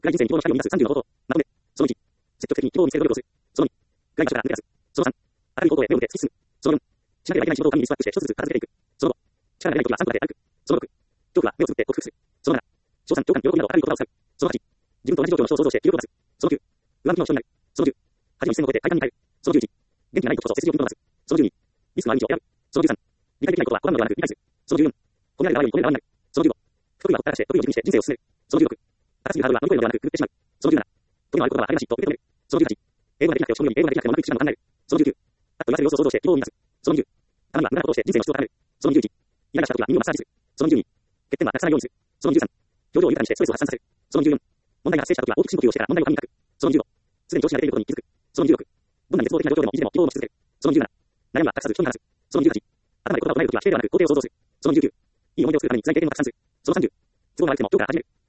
暗い人生に希望の光を見出す30の方法。まとめ。その1。積極的に希望を見つける努力をする。その2。暗い場所から抜け出す。その3。明るい方向へ目を向け突き進む。その4。しなければいけない仕事を紙にリストアップして一つずつ片付けていく。その5。力が出ない時は3歩まで歩く。その6。恐怖は目をつぶって克服する。その7。賞賛、共感、喜びなど明るい言葉を使う。その8。自分と同じ状況の人を想像して記録を出す。その9。上向きの人になる。その10。恥の一線を越えて快感に変える。その11。元気がない時こそ背筋をピンと伸ばす。その12。リスクのある道を選ぶ。その13。理解できないことは拒むのではなく理解する。その14。褒められる側より褒める側になる。その15。不得意はほったらかして得意を軸にして人生を進める。その16。高すぎるハードルは乗り越えるのではなくくぐってしまう。その17。得意のあることはありがしいと受け止める。その18。英語ができなくて落ち込むより英語ができなくてもうまくいく手段を考える。その19。あっと言わせる様子を想像して希望を見出す。その20。たまには無駄なことをして人生の質を高める。その21。イライラした時は耳をマッサージする。その22。欠点はなくさないようにする。その23。表情を豊かにしてストレスを発散させる。その24。問題が発生した時は大きく深呼吸をしてから問題を紙に書く。その25。すでに調子が出ていることに気づく。その26。どんなに絶望的な状況でもいつでも希望を持ち続ける。その27。悩みは隠さず人に話す。その28。頭で言葉を唱える時は否定ではなく肯定を想像する。その29。いい思い出を作るために辛い経験をたくさんする。その30。都合が悪くても今日から始める。